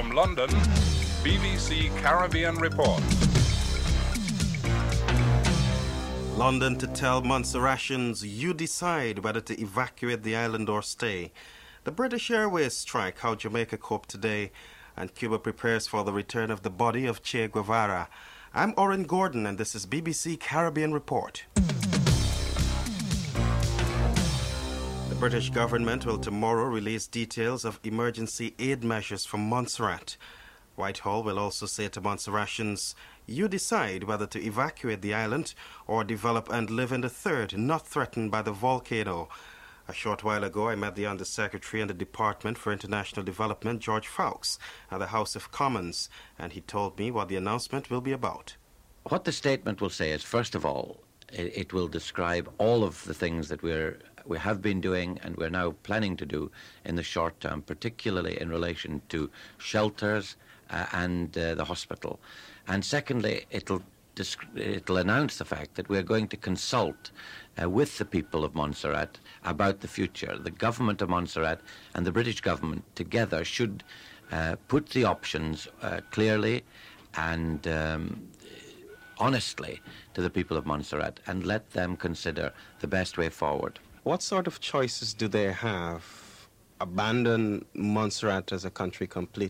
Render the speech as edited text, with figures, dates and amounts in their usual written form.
From London, BBC Caribbean Report. London to tell Montserratians, you decide whether to evacuate the island or stay. The British Airways strike, how Jamaica coped today, and Cuba prepares for the return of the body of Che Guevara. I'm Oren Gordon, and this is BBC Caribbean Report. The British government will tomorrow release details of emergency aid measures for Montserrat. Whitehall will also say to Montserratians, you decide whether to evacuate the island or develop and live in the third, not threatened by the volcano. A short while ago, I met the Undersecretary in the Department for International Development, George Fawkes, at the House of Commons, and he told me what the announcement will be about. What the statement will say is, first of all, it will describe all of the things that we have been doing and we're now planning to do in the short term, particularly in relation to shelters and the hospital. And secondly, it'll announce the fact that we're going to consult with the people of Montserrat about the future. The government of Montserrat and the British government together should put the options clearly and honestly to the people of Montserrat and let them consider the best way forward. What sort of choices do they have? Abandon Montserrat as a country completely?